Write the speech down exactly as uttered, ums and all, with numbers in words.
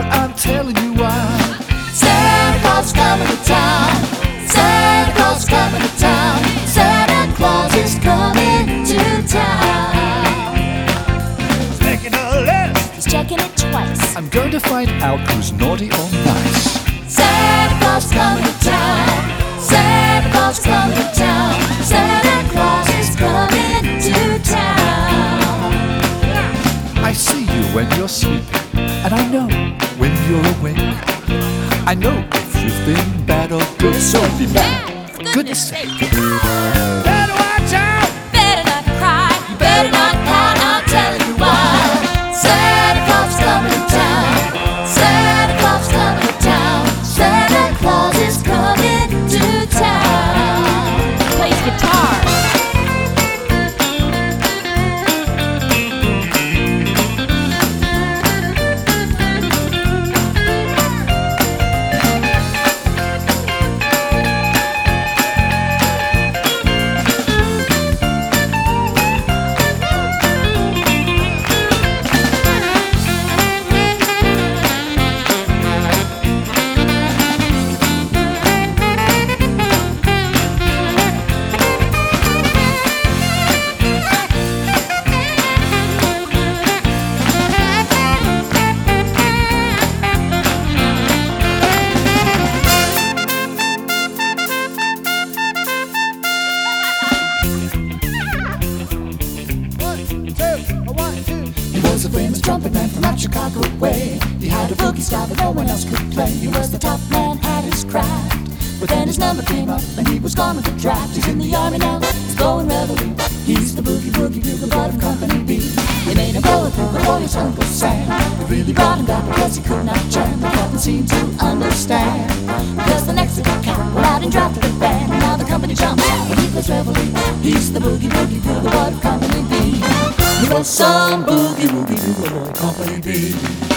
I'm telling you why. Santa Claus is coming to town. Santa Claus is coming to town. Santa Claus is coming to town. He's making a list. He's checking it twice. I'm going to find out who's naughty or nice. Santa Claus is coming to town. Santa Claus is coming to town. Santa Claus is coming to town. I see you when you're sleeping, and I know when you're awake. I know if you've been bad or good, so be bad. For goodness sake. Better watch out. Better not cry. You better not pout. I'm telling you why. Santa Claus is coming to town. Santa Claus is coming to town. Santa Claus is coming to town. Plays guitar. He was a famous trumpet man from out Chicago way. He had a boogie style that no one else could play. He was the top man at his craft. But then his number came up and he was gone with the draft. He's in the army now, he's blowing reveille. He's the boogie woogie bugle bud of Company B. They made him go through the Royals Uncle Sam. They really brought him down because he could not jam. The captain seemed to understand, because the next little cat went out and dropped the band. Now the company jumps when he plays reveille. He's the boogie woogie bugle bud of Company B. He was some boogie woogie bugle boy, Company B.